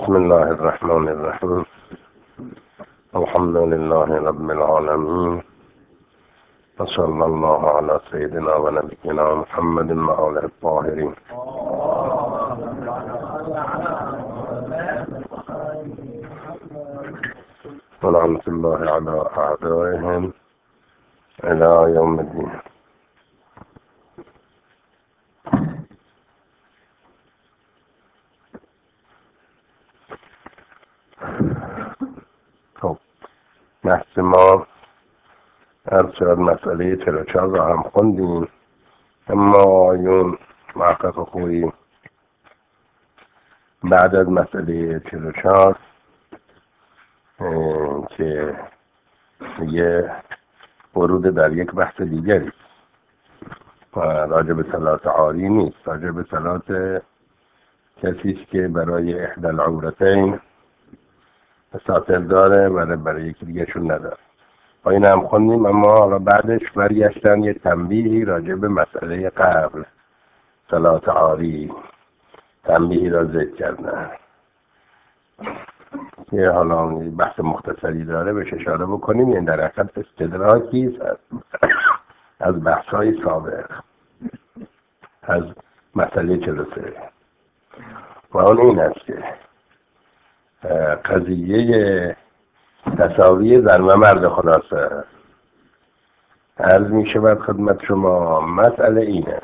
بسم الله الرحمن الرحیم. الحمد لله رب العالمین و صلی الله علی سیدنا و نبینا محمد و آله الطاهرین. و لعنة الله علی اعدائهم الی یوم الدین. بحث ما عرض شد مسئله 44 را هم خوندیم، اما آیون محقق خوبی بعد از مسئله 44 که یه ورود در یک بحث دیگری و راجع به صلات عاری نیست، راجع به صلات کسی که برای احدى العورتین ساتر داره و برای یکی دیگه شون نداره. با این هم خوندیم، اما حالا بعدش برگشتن یه تنبیهی راجع به مسئله قبل صلات عاری تنبیهی را ذکر کردن. یه حالا بحث مختصری داره بهش اشاره بکنیم. این در حقیقت استدراکی از بحث‌های سابق از مسئله 43 و اون این است که قضیه تساوی زن و مرد خلاصه عرض می شود خدمت شما. مسئله اینه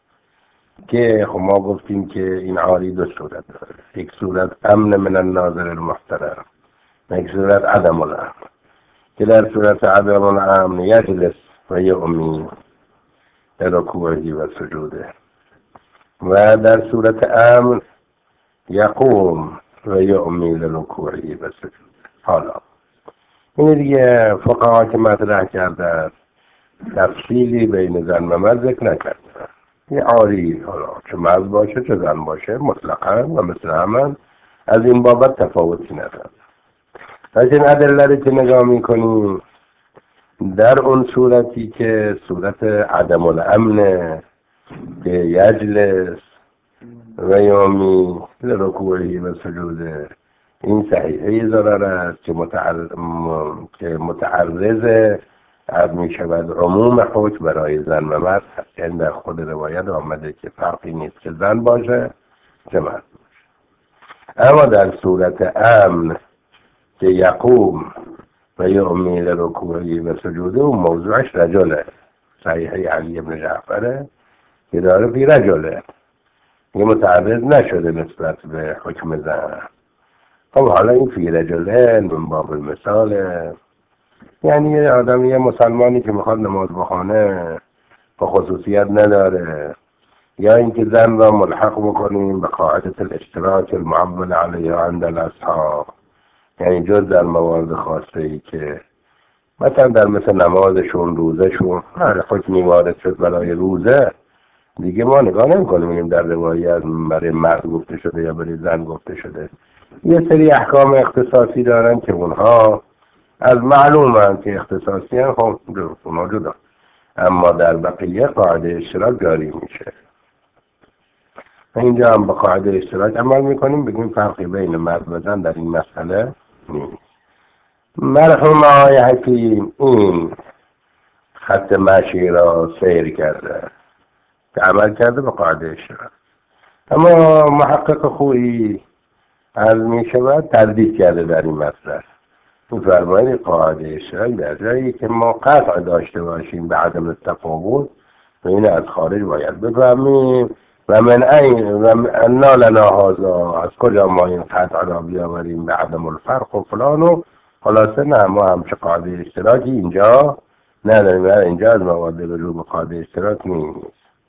که خب ما گفتیم که این عاری دو صورت داره، یک صورت امن من الناظر المحترم، یک صورت عدم الامن، که در صورت عدم الامن یجلس و یؤمی لرکوعه و سجوده، و در صورت امن یقوم و یؤمی لرکوعه و سجوده. حالا این دیگه فقها که مطرح کردن تفصیلی بین زن و مرد ذکر نکردن. یه عاری حالا چه مرد باشه چه زن باشه مطلقا و مثل همان از این بابت تفاوتی نداره. لیکن ادله که نگاه میکنیم در اون صورتی که صورت عدم الامن که یجلس و یومی لرکوعه و سجوده، این صحیحه ضرر است که متعرض از می شود عموم حکم برای زن و مرد. این در خود روایت آمده که فرقی نیست که زن باشه چه مرد باشه. اما در صورت امن که یقوم و یؤمی لرکوعه و سجوده و موضوعش رجله، صحیحه علی بن جعفره که داره فی رجله، این متعرض نشده نسبت به حکم زن. خب حالا این فی رجله من باب المثاله، یعنی یه آدم، یه مسلمانی که میخواد نماز بخونه با خصوصیت نداره، یا اینکه زن را ملحق بکنیم به قاعده الاشتراک المعول علیها عند الاصحاب، یعنی جز در موارد خاصه ای که مثلا در مثل نمازشون روزشون هر حکمی وارد شد برای روزه دیگه ما نگاه نمی‌کنیم در روایت برای مرد گفته شده یا برای زن گفته شده. یه سری احکام اختصاصی دارن که اونها از معلومه که اختصاصی هم خب اونها جدا، اما در بقیه قاعده اشتراک جاری میشه. اینجا هم با قاعده اشتراک عمل میکنیم، بگیم فرقی بین مرد و زن در این مسئله نیست. مرحوم آقای حکیم این خط مشی را سیر کرده که عمل کرده به قاعده اشتراک، اما محقق خویی عرض می شود تردید کرده در این مسئله. می‌فرمایید قاعده اشتراک در جایی که ما قطع داشته باشیم به عدم التفاوت و این از خارج باید بفهمیم و من این و انا لنا هذا، از کجا ما این قطع را بیاوریم به عدم الفرق و فلان و خلاصه. نه، ما همچه قاعده اشتراکی اینجا نداریم، اینجا از موارد رجوع به قاعده اشتراک نیست.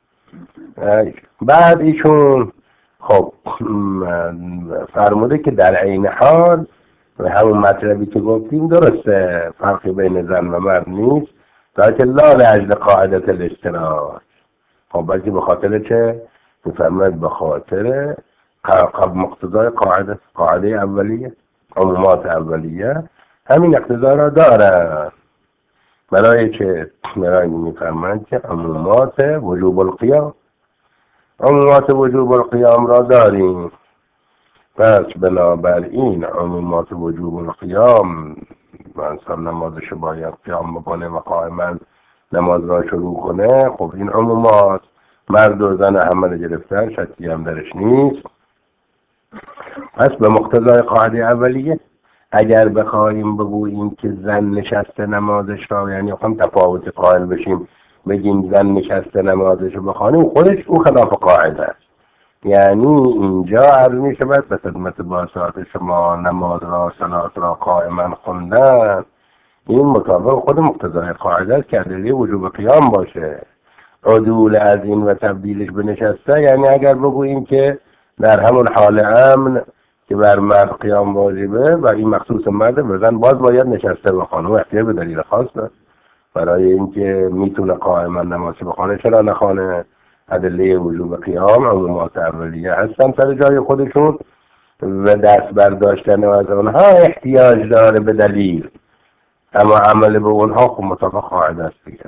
بعد ایشون خب فرموده که در عین حال و همون مطلبی که گفتیم درسته فرقی بین زن و مرد نیست، لیکن لا لاجل قاعده الاشتراک. خب بلکه به خاطر چه؟ میفرماید به خاطر مقتضای قاعده اولیه، عمومات اولیه همین اقتضا را دارن. برای چه؟ برای میفرماید که عمومات وجوب القیام را داریم پس بنابراین عمومات وجوب القیام و انسان نمازش باید قیام بکنه و قائما نماز را شروع کنه، خب این عمومات مرد و زن همه گرفتن، شکی هم درش نیست. پس به مقتضای قاعده اولیه اگر بخواهیم بگوییم که زن نشسته نمازش را، یعنی هم تفاوت قائل بشیم بگیم زن نشسته نمازش رو بخوانیم، خودش او خلاف قاعده است. یعنی اینجا عرض می شود به خدمت باسات شما نماز را صلات را قائما خوندن، این مطابق خود مقتضای قاعده است که ادله وجوب قیام باشه. عدول از این و تبدیلش به نشسته، یعنی اگر بگوییم که در همون حال امن که بر مرد قیام واجبه و این مخصوص مرد، بزن باز باید نشسته بخوانه و احتیاج به دلیل خاص داره برای اینکه میتونه قائما نماز بخوانه، چرا نخوانه؟ ادله وجوب قیام عمومات اولیه هستن سر جای خودشون و دست برداشتن از اونها احتیاج داره به دلیل، اما عمل به اونها خب مطابق قاعده است دیگه.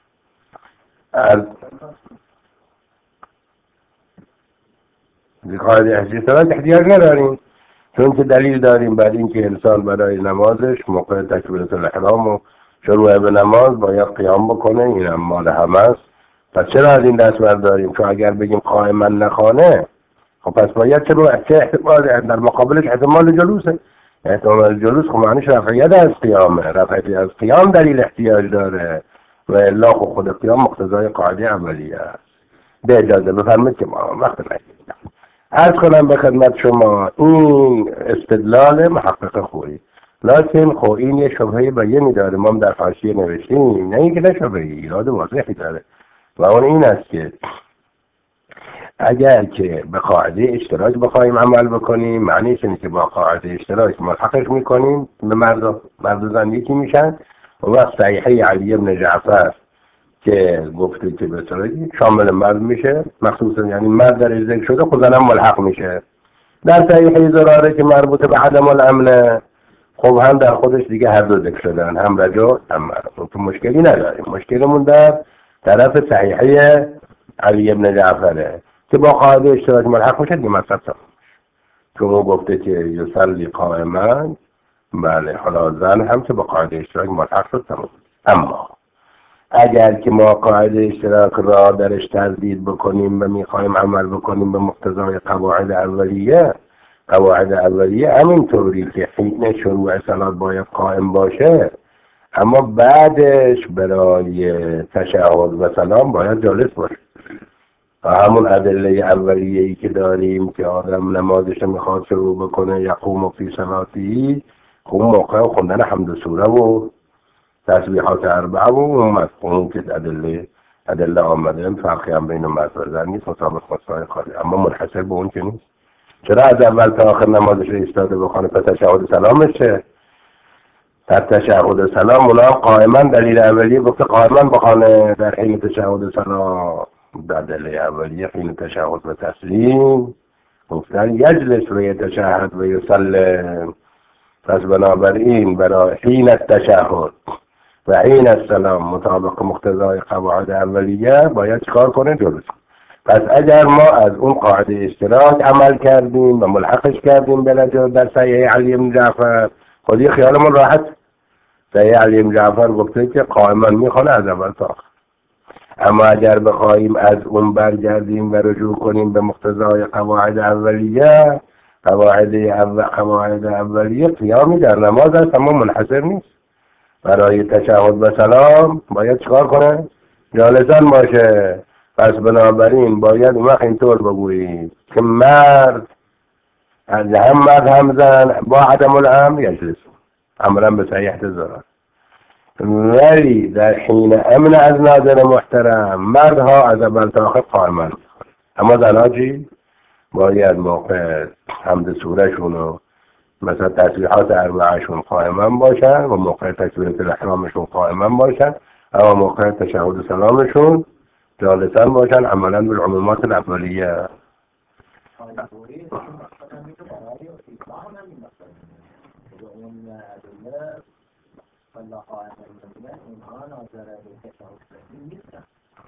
قاعده احتیاج نداریم، چون که دلیل داریم بعد اینکه انسان برای نمازش موقع تکبیرة الاحرام و شروع به نماز باید قیام بکنه، این هم مال همه است. پس چرا از این دست برداریم؟ چون اگر بگیم قائما نخوانه، خب پس باید چه احتمال در مقابلش احتمال جلوسه. احتمال جلوس خب معنیش رفعیت از قیامه، رفعیت از قیام دلیل احتیاج داره و الا خود قیام مقتضای قاعده اولیه است. به اجازه بفرمایید که ما وقت نگیریم. عرض کنم به خدمت شما این استدلال محقق خویی، لکن خب این یه شبهه بیانی داره، ما هم در حاشیه نوشتیم، نه اینکه نه شبهه، ایراد واضحی داره و اون این است که اگر که به قاعده اشتراک بخوایم عمل بکنیم، معنیش اینه که با قاعده اشتراک ملحقش میکنیم به مرد و زن یکی میشن و وقت صحیحه علی بن جعفر که گفته که به صورتی شامل مرد میشه، مخصوصا یعنی مرد در ذکر شده خود زنم ملحق میشه. در صحیحه زراره که مربوط به عدم الامن، خب هم در خودش دیگه هر دو ذکر شدن، هم رجل هم مرد، تو مشکلی نداریم. مشکلمون در طرف صحیحه علی بن جعفره که با قاعده اشتراک ملحق میشه دیگه مطلب تمام. چون او گفته که یصلی قائما، بله حالا زن هم که با قاعده اشتراک ملحق شد تمام. اما اگر که ما قاعده اشتراک را درش تردید بکنیم و میخوایم عمل بکنیم به مقتضای قواعد اولیه همینطوری که حین شروع صلات باید قائم باشه، اما بعدش برای تشهد و سلام باید جالس باشه. و همون ادله اولیه‌ای که داریم که آدم نمازش میخواد شروع بکنه یقوم فی صلاتی، خب موقع خوندن حمد سوره و تسبیحات اربعه و اومد اون که ادله آمده، فرقی هم بین مرد و زن نیست، مطابق مسائل خالی، اما منحصر به اون که نیست. چرا از اول تا آخر نمازش رو ایستاده بخونه پس تشهد سلامش چه؟ در تشهد سلام اونا قائما دلیل اولیه گفته قائما بخونه در حین تشهد سلام، در دلیل اولیه حین تشهد و تسلیم گفتن یجلس و یتشهد و یسلم. پس بنابراین برای حین التشهد و حین السلام مطابق مقتضای قواعد اولیه باید چکار کنه؟ جلوس. پس اگر ما از اون قاعده اشتراک عمل کردیم و ملحقش کردیم در صحیح علی بن جعفر، خودی خیالمون راحت. صحیح علی بن جعفر گفته که قائما میخونه از اول تا آخر. اما اگر بخواهیم از اون برگردیم و رجوع کنیم به مقتضای قواعد اولیه، قواعد اولیه قیامی در نماز است اما منحصر نیست. برای تشهد و سلام باید چکار کنه؟ جالسان باشه. پس بنابراین باید اون وقت اینطور بگوییم که مرد هم مرد هم زن با عدم الامر یجلس، عملا به صحیح زرار، ولی در حین امن از ناظر محترم مردها از اول تا آخر قائما، اما زنها چی؟ باید موقع حمد سوره شون مثلا تسبیحات اربعهشون قائما باشن و موقع تکبیرة الاحرامشون قائما باشن، اما موقع تشهد سلامشون جالسان باشن، عملا بالعمومات الاولیه.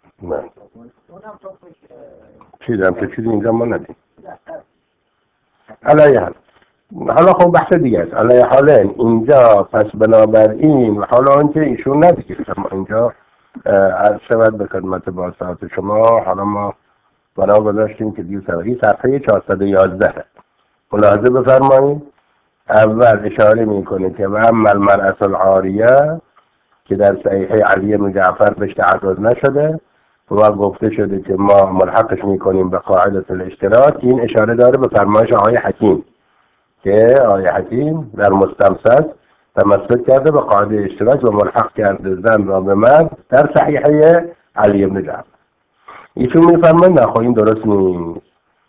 چیزی اینجا ما ندیم. علیه حال حالا خب بحث دیگه است. علیه حالین اینجا پس بنابراین حالا آنچه ایشون ندیگه شما اینجا عرض شود به خدمت بازسازت شما. حالا ما بنا گذاشتیم که 200 صفحه 411 ملاحظه بفرمایید. اول اشاره میکنه که و اما المرأة العاریه که در صحیحه علی بن جعفر بهش تعرض نشده و گفته شده که ما ملحقش میکنیم به قاعده الاشتراک. این اشاره داره به فرمایش آقای حکیم که آقای حکیم در مستمسک تمسک کرده به قاعده اشتراک و ملحق کرده زن را به مرد در صحیحه علی بن جعفر. ایشون میفرماید نه خب این درست نیست.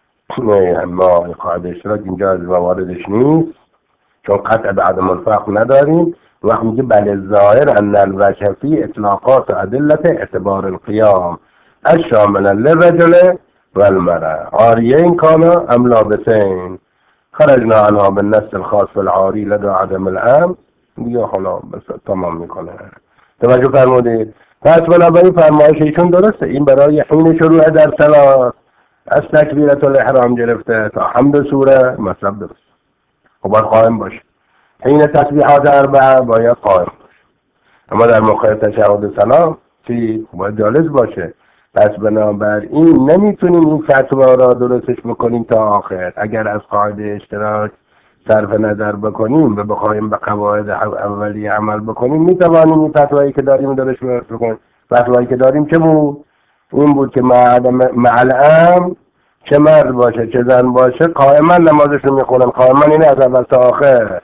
ما قاعده اشتراک اینجا از مواردش نیست چون قطع به عدم الفرق نداریم. وقت میگه بله ظاهر ان الوجه فی اطلاقات و ادلت اعتبار القیام الشامل للرجل والمرأة عاریین کانا ام لابسین خرجنا عنها بالنص الخاص بالعاری لدى عدم الامر. دیگه حالا بس تمام میکنه. توجه فرمودید. پس بنابراین فرمایش ایشون درسته. این برای حین شروع در صلات از تکبیرة الاحرام گرفته تا حمد سوره مطلب درست. خب باید قائم باشه. حین تسبیحات اربعه باید قائم باشه. اما در موقع تشهد سلام چی؟ باید جالس باشه. پس بنابراین نمیتونیم این فتوا را درستش بکنیم تا آخر. اگر از قاعده اشتراک صرف نظر بکنیم و بخوایم به قواعد اولیه عمل بکنیم میتوانیم این فتوایی که داریم درست بکنیم. فتوایی که داریم چه بود؟ این بود که معلم چه مرد باشه چه زن باشه قائما نمازش رو میخونن. قائما اینه از اول تا آخر.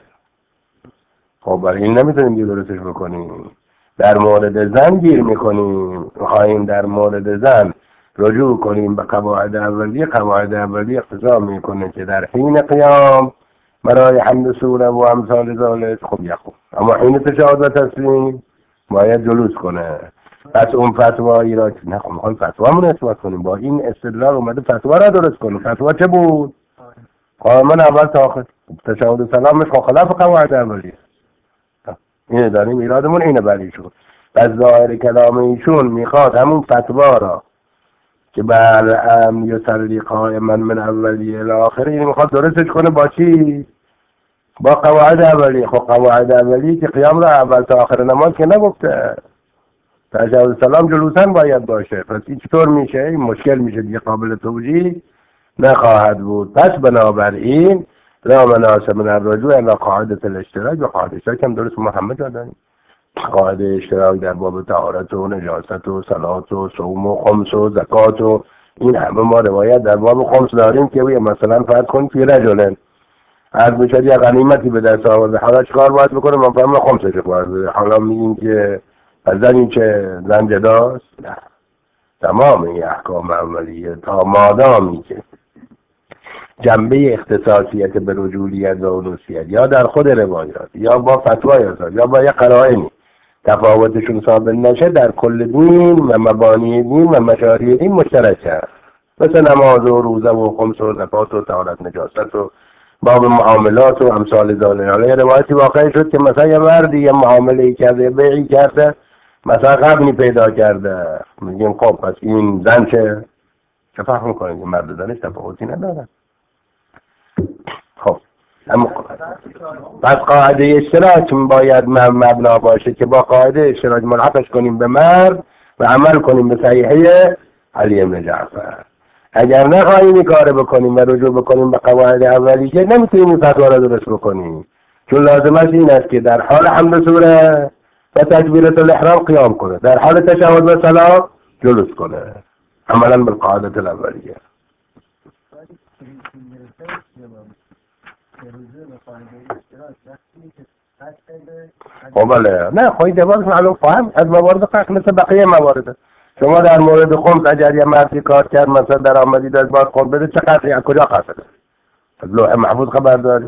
خب برای این نمیتونیم دیگه درستش بکنیم. در مورد زن گیر میکنیم. خواهیم در مورد زن رجوع کنیم به قواعد اولیه. قواعد اولیه اقتضا میکنه که در حین قیام برای حمد سوره و امثال ذالک خب یخون، اما حین تشهد و تسلیم باید جلوس کنه. پس اون فتوایی را که نه خب میخوایم فتوامون اثبات کنیم با این استدلال اومده فتوا را درست کنیم. فتوا چه بود؟ قائما اول تا آخر تشهد سلامش خلاف قواعد اولیه. اینه داریم ایرادمون اینه برای شد. پس ظاهر کلام ایشون میخواد همون فتوا را که بر یصلی قائما من اولیه الاخر این میخواد درستش کنه با چی؟ با قواعد اولیه. خب قواعد اولیه که قیام را اول تا آخر نماز که نگفته. تشهد سلام جلوسن باید باشه. پس این چطور میشه؟ این مشکل میشه دیگه، قابل توجیه نخواهد بود. پس بنابراین لا مناسب من الرجوع الی قاعده الاشتراک و قاعده اشتراک هم درست محمد جا داریم. قاعده اشتراک در باب طهارت و نجاست و صلات و صوم و خمس و زکات و این همه ما روایت در باب خمس داریم که مثلا فرض کنید که رجلن از میشد یا غنیمتی به دست آورده حالا چیکار باید بکنه؟ من فهم خمسش باید. حالا میگیم که از این چه زن جداست؟ نه، تمام این احکام اولیه تا مادامی که جنبه اختصاصیت به رجولیت و اولوسیت یا در خود روایات یا با فتوای یا با یک قرائنی تفاوتشون ثابت نشه در کل دین و مبانی دین و مشاری دین مشترک است. مثل نماز و روزه و خمس و زکات و طهارت نجاست و باب معاملات و امثال ذالک. حالا روایتی واقعی شد که مثلا یه مردی یه معامله کرده بیعی کرده مثلا قبلی پیدا کرده، میگیم خب پس این زن چه فهم کنید؟ مرد زنش تفاوتی نداره. خب پس قاعده اشتراک باید مبنا باشه که با قاعده اشتراک ملحقش کنیم به مرد و عمل کنیم به صحیحه علی بن جعفر. اگر نخواهیم این کار بکنیم و رجوع بکنیم به قواعد اولیه نمیتونیم این فتوا را درست بکنیم، چون لازمش این است که در حال حمد سوره و تکبیرة الاحرام قیام کنه، در حال تشهد و سلام جلوس کنه عملا بالقاعده الاولیه. خب بله نه خواهی دوازش معلوم فهم از موارد فرق مثل بقیه موارد. شما در مورد خمس اگر یه مردی کار کرد مثلا در آمدید از باید خمس بده چقدر از کجا قصده؟ از لوح محفوظ خبر داری؟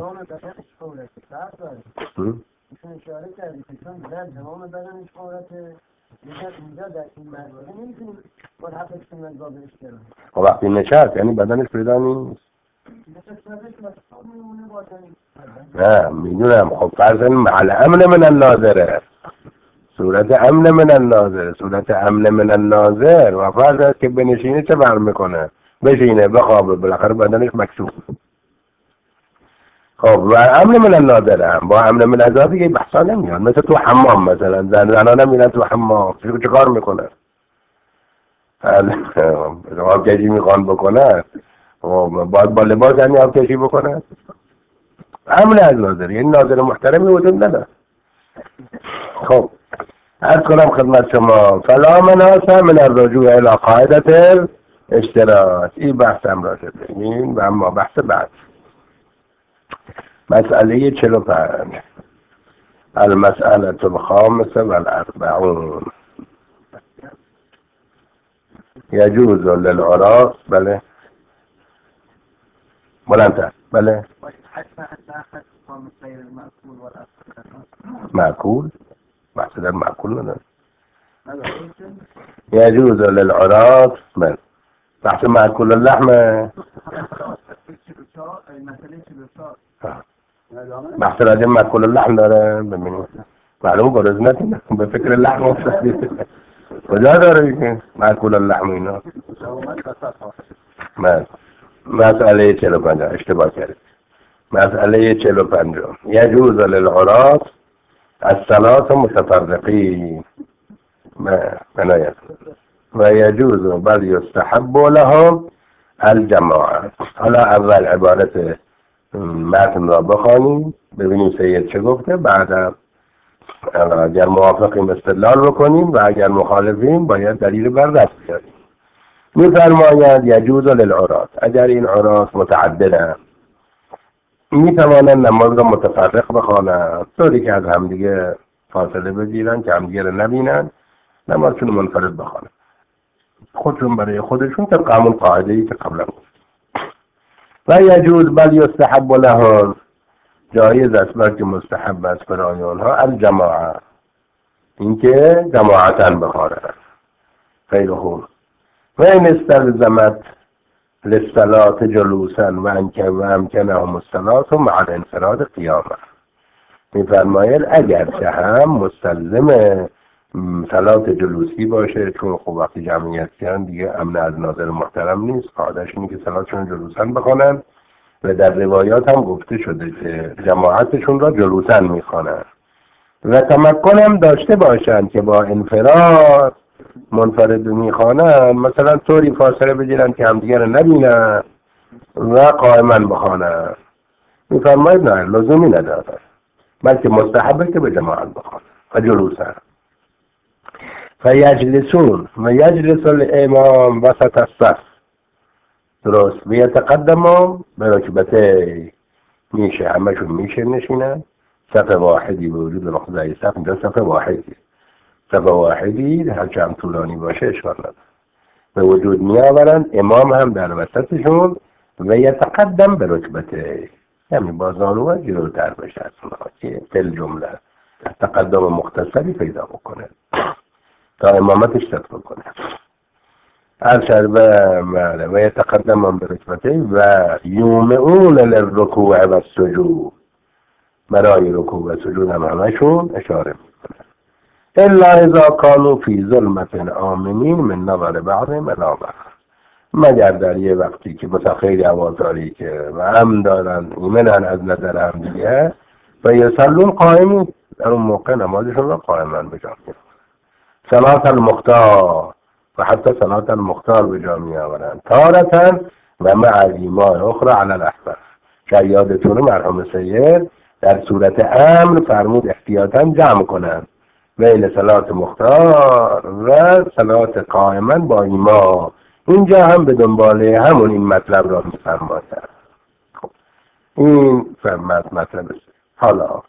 میشون اشاره کردی که چون در تمام بدنش قورته اینجا در این مرحله نمیتونیم ملحقش کنیم از باب اشتراک. خب وقتی نشست یعنی بدنش پیدا نیست؟ نه میدونم. خب فرضاً مع امن من الناظره، صورت امن من الناظر، صورت امن من الناظر و فرض است که بنشینه چه بر میکنه؟ بشینه بخوابه بالاخره بدنش مکشوف. خب و امن من النادر هم با امن من النادر دیگه بحثا نمیاد. مثل تو حمام مثلا زنان میرن تو حمام چه کار میکنن؟ آبکشی میخوان بکنن باید با لباس یعنی آبکشی بکنن. امن از ناظر یعنی ناظر محترمی وجود نداره. خب عرض کنم خدمت شما فلا مناسه من الرجوع الى قاعدة اشتراط. این بحث هم را شد بگیم و اما بحث بعد مسئله 45 المسئله الخامسه والاربعون يجوز للعراس بله بلندتر بله معقول بحث در معقول نداره. يجوز للعراس بله بحث معقول اللحم بحث راجع معقول اللحم داره. ببینید معلوم گرزنت به فکر اللحم افتادید کجا داره که معقول اللحم اینا. مسئله 45 اشتباه کرد. مسئله 45 يجوز للعراس الثلاث متفرقين بنايات ويجوز بل يستحب لهم الجماعة. حالا اول عبارت متن را بخوانیم ببینیم سید چه گفته، بعد اگر موافقیم استدلال بکنیم و اگر مخالفیم باید دلیل بر دست بیاریم. می‌فرماید یجوز للعراس اگر این عراس متعدده میتوانند نماز را متفرق بخوانند طوری که از همدیگه فاصله بگیرن که همدیگه را نبینن، نمازشون منفرد بخوانند خودشون برای خودشون طبق همون قاعده‌ای که قبلا گفت. و یجوز بل یستحب لهم جایز است بلکه مستحب است برای آنها الجماعه اینکه جماعتاً بخوانند. خیلی خوب. و این استلزمت للصلاة جلوسا و امکنهم الصلاة مع الانفراد قیاما. میفرماید اگرچه هم مستلزم صلاة جلوسی باشه چون خب وقتی جمعیتیان دیگه امن از ناظر محترم نیست، قاعدش اینه که صلاتشون جلوسا بخونن و در روایات هم گفته شده که جماعتشون را جلوسا میخوانن و تمکن هم داشته باشن که با انفراد منفرد میخوانن، مثلا طوری فاصله بگیرن که همدیگه رو نبینن و قائما بخوانن. میفرماید نه لزومی نداره بلکه مستحبه که به جماعت بخوانن و جلوسن. فیجلسون و یجلس الامام وسط الصف درست و یتقدم به رکبته میشه همشون میشه نشینن صف واحدی به وجود مقتضای صف اینجا صف واحدی صف واحدی هرچه هم طولانی باشه اشکال نداره به وجود می آورند امام هم در وسطشون و یتقدم به رکبته یعنی با زانوها جلوتر بشه از اونها که فل جمله تقدم مختصری پیدا بکنه تا امامتش تطبیق کنه. و یتقدم به رکبته و یومئون للرکوع و السجود برای رکوع و سجود هم همشون اشاره میکنه. الا اذا كانوا فی ظلمت آمنین من نظر بعضهم الی بعض مگر در یه وقتی که مثلا خیلی هواداری که و امن دارن ایمنن از نظر هم دیگه و یصلون قائمین در اون موقع نمازشون را قائما بجا میارن. صلاة المختار و حتی صلاة المختار بجا میآورن تارتن و مع الایماء اخرى علی الاحسن. یادتونه مرحوم سید در صورت امر فرمود احتیاطاً جمع کنن بین صلات مختار و صلات قائما با ایما. اینجا هم به دنباله همون این مطلب را می‌فرماید. این فرمت مطلب است. حالا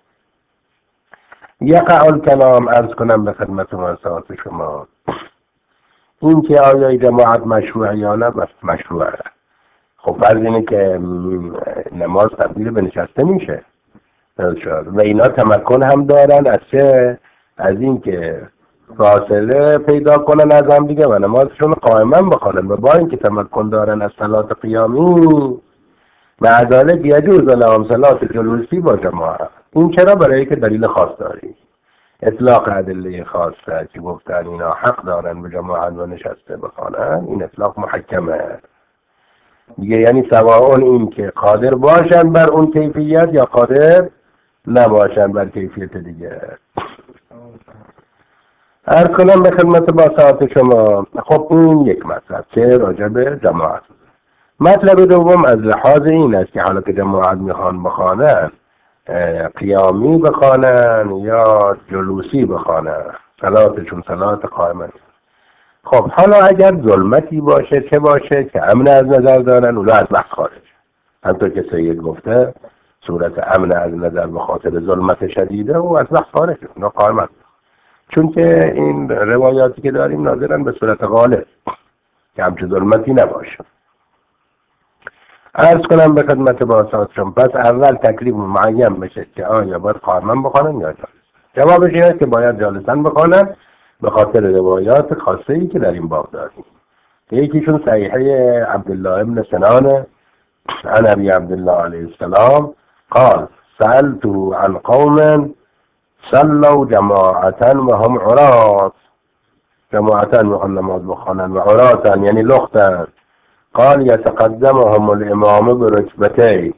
یقع الکلام عرض کنم به خدمت منصات شما این که آیا جماعت مشروع یا نه مشروعه. خب فرض اینه که نماز تبدیل به نشسته میشه و اینا تمکن هم دارن از چه؟ از این که فاصله پیدا کنن از هم دیگه و نمازشون قائما بخوانن و با اینکه تمکن دارن از صلات قیامی مع ذلک یجوز لهم صلات جلوسی با جماعت. این چرا؟ برای که دلیل خاص داری اطلاق ادله خاصه که گفتن اینا حق دارن به جماعت و نشسته بخوانن. این اطلاق محکمه دیگه، یعنی سواء این که قادر باشن بر اون کیفیت یا قادر نباشن بر کیفیت دیگه. عرض کنم به خدمت با ساعت شما. خب این یک مطلب که راجع به جماعت. مطلب دوم از لحاظ این است که حالا که جماعت میخوان بخوانن قیامی بخوانن یا جلوسی بخوانن، صلاتشون صلات قائمه. خب حالا اگر ظلمتی باشه چه باشه که امن از نظر دارن، اونا از بحث خارج. همطور که سید گفته صورت امن از نظر به خاطر ظلمت شدیده و از بحث خارج، اونا قائمن. چون که این روایاتی که داریم ناظرن به صورت غالب که همچه ظلمتی نباشه. عرض کنم به خدمت باساتشون، پس اول تکلیف معین بشه که آیا باید قائما بخوانن یا جالس. جوابش این است که باید جالسن بخوانن به خاطر روایات خاصه ای که در این باب داریم. یکیشون صحیحه عبدالله ابن سنان عن ابی عبدالله علیه السلام قال سألت عن قوم صلوا جماعة وهم عراة، جماعة میخوان نماز بخوانن و عراة یعنی لختن. قال يتقدمهم الامام بركبتيه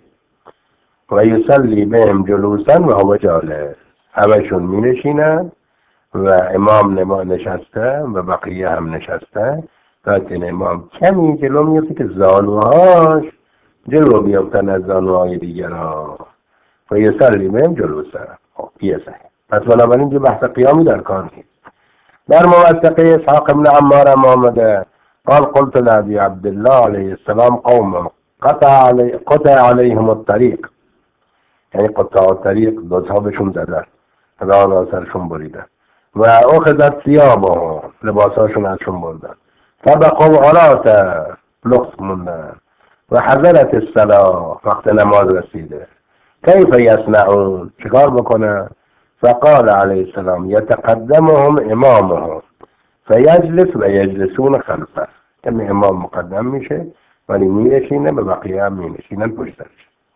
ويصلي بهم جلوسا وهو جالس، همشون می نشینن و امام نشسته و بقیه هم نشسته، لیکن امام کمی جلو میفته که زانوهاش جلو بیفتن از زانوهای دیگران و یصلی بهم جلوسا. خب یه صحیح. پس بنابراین جو بحث قیامی در کار نیست. در موثقه اسحاق ابن عمار هم آمده قال قلت لأبي عبد الله عليه السلام قوم قطع عليهم الطريق، یعنی قطع الطريق دوزها بهشون زدن، راه سرشون بریدن و اخذت ثيابهم لباساشون ازشون بردن، فبقوا عراة لخت موندن و حضرت الصلاة وقت نماز رسیده. کیف یصنعون، چیکار بکنن؟ فقال عليه السلام يتقدمهم امامهم فیجلس و یجلسون خلفه، یعنی امام مقدم میشه ولی مینشینه و بقیه هم مینشینن پشتش.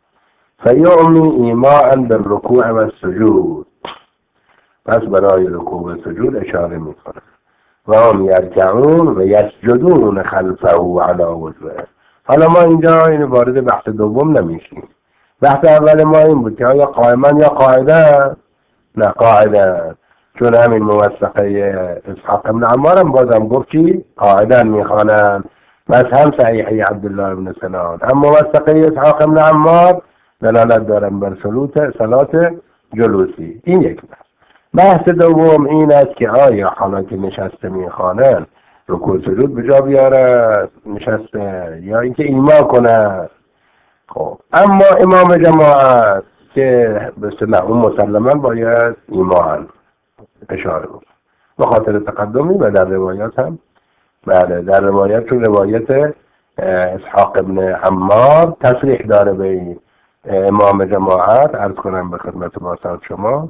فیعمی ایماء بالرکوع و السجود، پس برای رکوع و سجود اشاره میکنه. و هم یرکعون و یسجدون خلفه علی وجهه. حالا ما اینجا این وارد بحث دوم نمیشیم. بحث اول ما این بود که آیا قائما یا قاعده؟ نه قاعده، چون همین موثقه اسحاق ابن عمار هم بازم گفت چی؟ قاعدن میخوانن. بس هم صحیحه عبدالله ابن سنان هم موثقه اسحاق ابن عمار دلالت دارن بر صلات جلوسی. این یک بحث دوم این است که آیا حالا که نشسته میخوانن رکوع سجود به جا بیاره نشسته یا اینکه ایما کنه. خب اما امام جماعت که به اون مسلما باید ایمان اشاره بود به خاطر تقدمی و در روایات هم بله در روایت، چون روایت اسحاق ابن عمار تصریح داره به امام جماعت. عرض کنم به خدمت باسط شما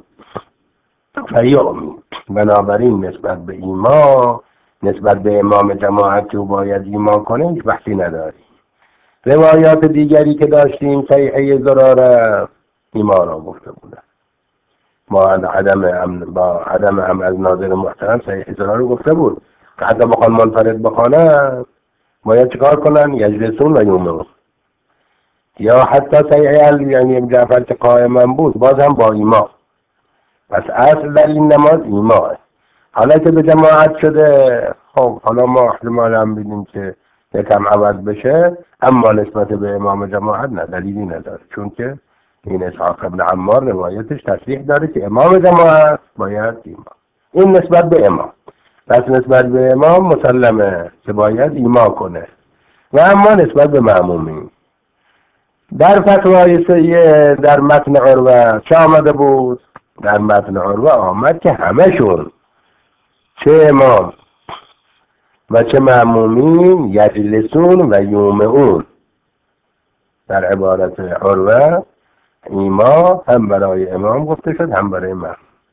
فیعمی، بنابراین نسبت به ایمان، نسبت به امام جماعت که باید ایمان کنه هیچ بحثی نداری. روایات دیگری که داشتیم صحیحه زراره ایمان را گفته بودن، با عدم هم از ناظر محترم صحیحه زراره گفته بود که حتی بخوان منفرد بخوانن باید چکار کنن؟ یجلسون و یومون. یا حتی صحیحه یعنی جعفر که قائما بود باز هم با ایمان. پس اصل در این نماز ایمان. حالا که به جماعت شده خب حالا ما احتمال هم بیدیم که یکم عوض بشه، اما نسبت به امام جماعت نه دلیلی نداره، چون که این اسحاق ابن عمار روایتش تصریح داره که امام جماعت باید ایمان. این نسبت به امام. پس نسبت به امام مسلمه که باید ایمان کنه. و اما نسبت به مأمومین در فتوای سیه در متن عروه چه آمده بود؟ در متن عروه آمد که همشون چه امام و چه مأمومین یجلسون و یومئون. در عبارت عروه ایما هم برای امام گفته شد هم برای من.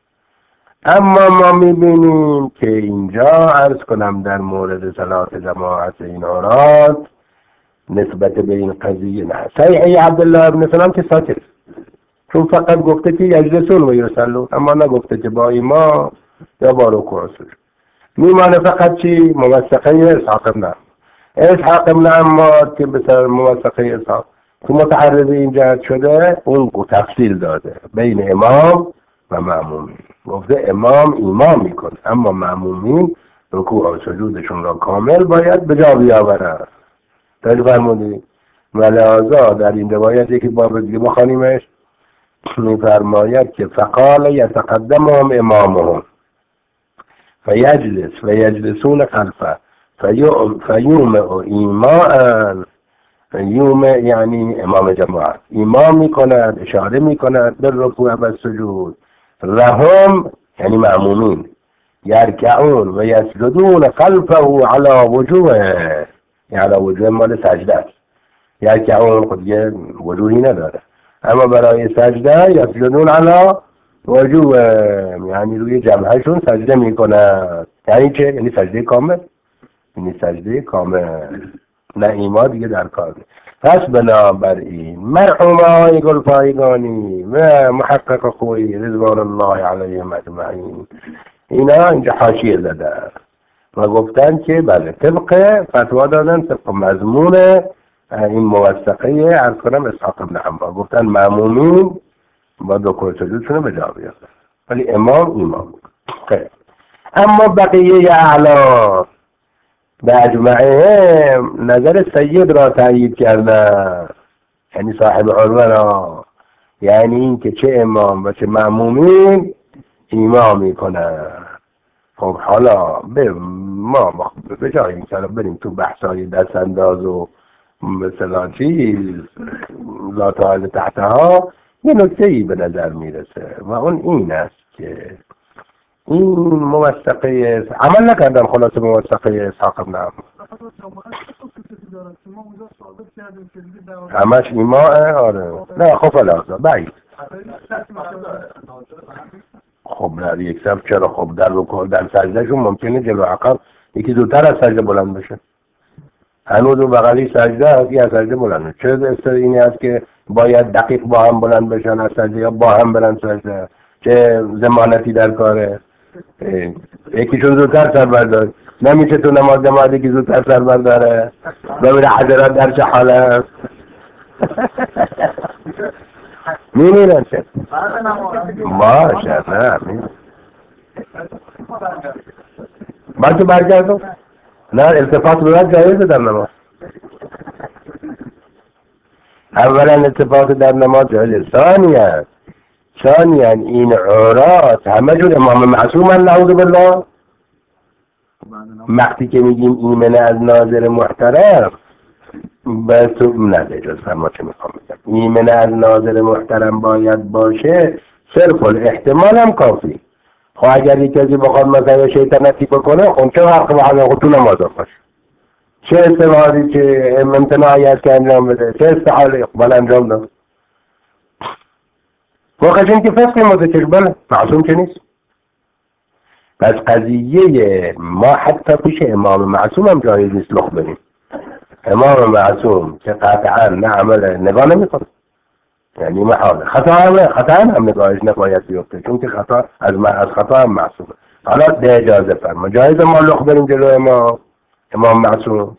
اما ما میبینیم که اینجا عرض کنم در مورد صلات جماعت این عورات نسبت به این قضیه نه. صحیحه عبدالله ابن سلام که ساکت، چون فقط گفته که یجلسون و یصلون، اما نگفته که با ایما یا با رکوع سجود. میمانه فقط چی؟ موثقه اسحاق ابن. اسحاق ابن عماد که به سبب موثقه اسحاق تو متعرض این جهت شده، اون تفصیل داده بین امام و معمومین. گفته امام ایمان میکنه اما معمومین رکوع و سجودشون را کامل باید به جا بیاورند. داری فرمودی؟ و لحاظا در این روایت یکی باب دیگه بخوانیمش میفرماید که فقال یتقدمهم امامهم فیجلس فیجلسون خلفه فیومع ایماء، یومع یعنی امام جماعت، ایمان میکند، اشاره میکند به رکوع و سجود، رهم یعنی معمومین، یرکعون و یسجدون خلفه علی وجوه، علی وجوه مال سجده است، یرکعون خود دیگه وجوهی نداره، اما برای سجده یسجدون علی وجوه یعنی روی جبههشون سجده میکنند. یعنی چه؟ یعنی سجده کامل، یعنی سجده کامل، نه ایمان دیگه در کار نیست. پس بنابراین مرحوم های گلپایگانی و محقق خویی رضوان الله علیهم اجمعین اینا اینجا حاشیه زدن و گفتن که بله طبق فتوا دادن، طبق مضمون این موثقه عرض کنم اسحاق ابن حنبل، گفتن معمومین با رکوع سجودشون به جا بیارن ولی امام ایمان. خیلی. اما بقیه اعلام به اجمعهم نظر سید را تأیید کردن، یعنی صاحب عنوان را، یعنی این که چه امام و چه معمومین ایمان میکنن. خب حالا ما به جای این که بریم تو بحثای دست انداز و مثلا چیز ذات تحتها، یه نکته‌ای به نظر میرسه و اون این است که این موثقه عمل نکردن، خلاصه موثقه اسحاق ابن عماد همش ایماه. آره نه خب الازا بعید. خب در یک صف چرا؟ خب در رکوع در سجدهشون ممکنه جلو عقب یکی زودتر از سجده بلند بشه، هنوز اون بغلی سجده هست یه از سجده بلند. چه استر اینی هست که باید دقیق با هم بلند بشن از سجده یا با هم برن سجده؟ چه ضمانتی در کاره؟ یکیشون زودتر سر برداره، نمیشه تو نماز جماعت یکی زودتر سر برداره ببینه حضرات در چه حال است. میمیرن چه؟ باشه نه باشه برگردم. نه التفات به وجه جایزه در نماز. اولا التفات در نماز جایزه. ثانیا این عورات همه جور امام معصوم نعوذ بالله. وقتی که میگیم ایمن از ناظر محترم بس نه جز فرما چه میخوام بگم، ایمن از ناظر محترم باید باشه، صرف الاحتمال هم کافی. خب اگر یک کسی بخواد مثلا شیطنتی بکنه خب چه وقت بخواد تو نماز باشه، چه استعمالی که امتناعی از که انجام بده، چه استحاله اقبال انجام داد. واقعا این که فقه متکربله معصوم که نیست. پس قضیه ما حتی پیش امام معصوم هم جایز نیست لخ بریم. امام معصوم که قطعا نه عمل نگاه نمی کنه، یعنی محاله، خطا هم نگاهش نباید بیفته چون که خطا از خطا هم معصومه. حالا ده اجازه فرما جایز ما لخ بریم جلو امام معصوم؟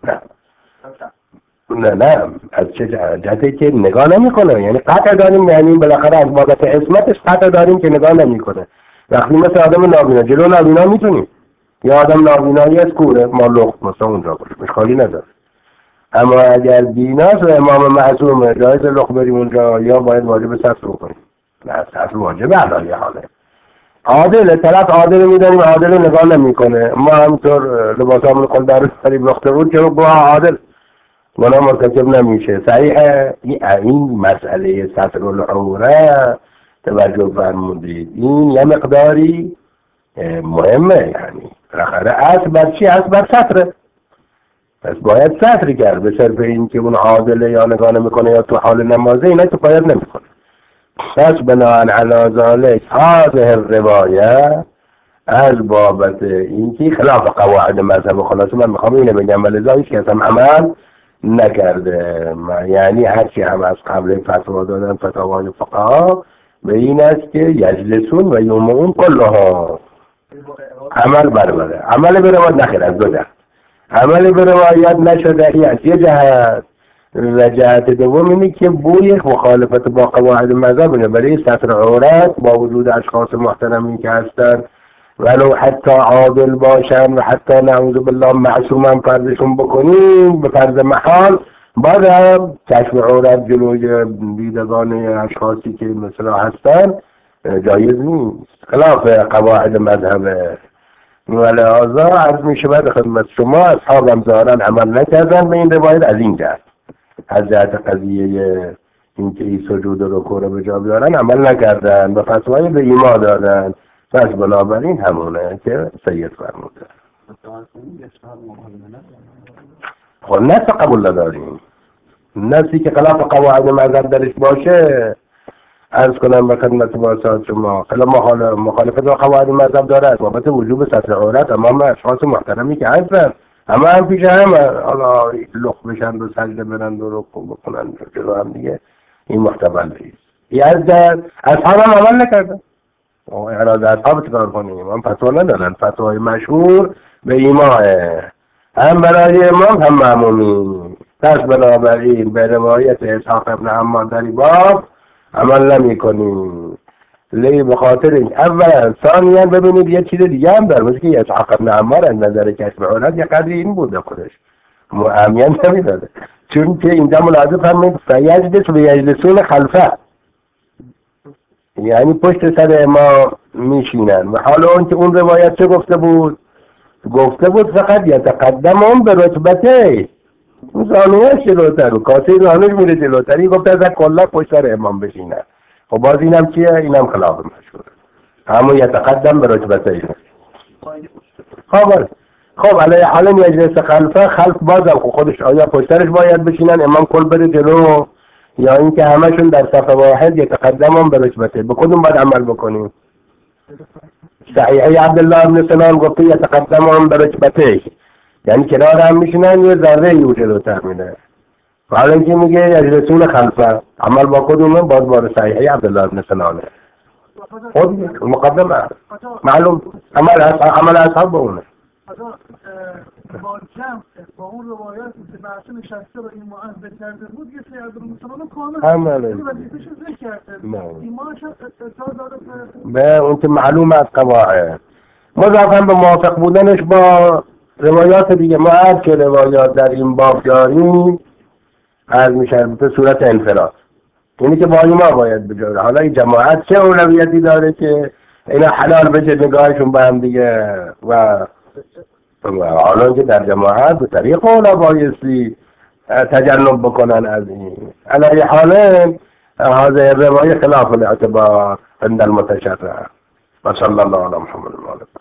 نه از چه جهتی که نگاه نمیکنه، یعنی قطع داریم، یعنی بالاخره از بابت عصمتش قطع داریم که نگاه نمیکنه. وقتی مثل آدم نابینا جلو نابینا میتونیم، یا آدم نابینایی از کوره ما لخت مثلا اونجا باشه مشکلی نداره. اما اگر بیناست و امام معصومه جایز لخت بریم اونجا یا باید واجب سطر بکنیم؟ نه سطر واجب علای حاله. عادل طرف عادل میدانیم عادل نگاه نمیکنه، ما همینطور لباس همون خود در قریب لخته بود که با عادل گناه مرتکب نمیشه. صحیحه این مسئله ستر العوره توجه فرمودید، این یه مقداری مهمه، یعنی بالاخره اصل بر چی؟ اصل بر ستره. پس باید ستر کرد به صرف این که اون عادله یا نگاه نمیکنه یا تو حال نمازه، اینا که باید نمیکنه. پس بناهن علی ذالک هذه الروایه از بابت این که خلاف قواعد مذهب، خلاصه من میخوام اینو بگم ولذا هیچ کس هم عمل نکرده، یعنی هرچی هم از قبل فتوا دادن فتاوای فقها به این است که یجلسون و یومون کلها عمل برابره، عمل برابر نخیر از دو جهت. عمل به روایت نشده ای از یه جهت، و جهت دوم اینه که بوی مخالفت با قواعد مذهب اینه. برای ستر عورت با وجود اشخاص محترمی که هستن ولو حتی عادل باشن و حتی نعوذ بالله معصوم هم فرضشون بکنیم به فرض محال، باید هم کشف عورت جلوی دیدگان اشخاصی که مثلا هستن جایز نیست، خلاف قواعد مذهبه. ولهذا عرض می شود خدمت شما اصحاب هم ظاهرا عمل نکردن به این روایت از این جهت، از جهت قضیه اینکه این سجود و رکوع رو به جا بیارن عمل نکردن و فتوای به ایما دادن، پس بنابراین همونه که سید فرموده. خب نص قبول نداریم، نصی که خلاف قواعد مذهب درش باشه عرض کنم به خدمت واسات شما خلاف مخالفت با قواعد مذهب داره، بابت وجوب ستر عورت امام اشخاص محترمی که هستن، اما هم پیش همه حالا لخ بشن و سجده برند و رکوع بکنن جلو هم دیگه، این محتمل نیست. یزد اصحاب هم عمل نکردن، اعراض اصحاب چکار کنیم؟ هم فتوا ندارن، فتوای مشهور به ایماه هم برای امام هم معمومی. پس بنابراین به روایت اسحاق ابن عمار در باب عمل نمی کنیم. لی بخاطر این اولا ثانیا ببینید یه چیز دیگه هم داره، مثل که اسحاق ابن عمار از نظر کشف عورت یه قدری این بوده خودش معمیت نمیداده، چون که اینجا ملاحظه فرمایید فیجلس و یجلسون خلفه، یعنی پشت سر امام میشینن. و حالا اون که اون روایت چه گفته بود؟ گفته بود فقط یتقدم اون به رتبته، اون زانویش جلوتر و کاسه زانوش میره جلوتری، گفته از کلا پشت سر امام بشینن. خب باز اینم چیه؟ اینم خلاف مشهوره، همون یتقدم به رتبته. خب علیه حالا یجلس خلفه، خلف بازم خودش آیا پشت سرش باید بشینن امام کل بره جلو، یا اینکه همشون در صف واحد یتقدمون به رتبته؟ به کدوم باید عمل بکنیم؟ صحیحه عبدالله بن سنان گفته یتقدمون به رتبته، یعنی کنار هم میشینن یه ذره یو جلوتر میره. حالا اینکه میگه یجلسون خلفه، عمل با کدومه؟ باز بار صحیحه عبدالله بن سنانه. خود مقدمه معلوم عمل اصحاب با اونه. با جمع با اون روایاتی که بحث نشسته و این معاهد کرده بود یه سری از مسلمان کامل وظیفه‌شو ذکر کرده، ایمانش اطلاع داده به اون که معلوم از قواعد، مضافاً به موافق بودنش با روایات دیگه. ما هر که روایات در این باب داریم عرض میشه به صورت انفراد، اینی که با ایما باید بجاره. حالا این جماعت چه اولویتی داره که اینا حلال بشه نگاهشون به هم دیگه، و حالا که در جماعت به طریق اولا بایستی تجنب بکنن از این. علیه حاله هذا الروایه خلاف الاعتبار عند المتشرع. و صلی الله علی محمد.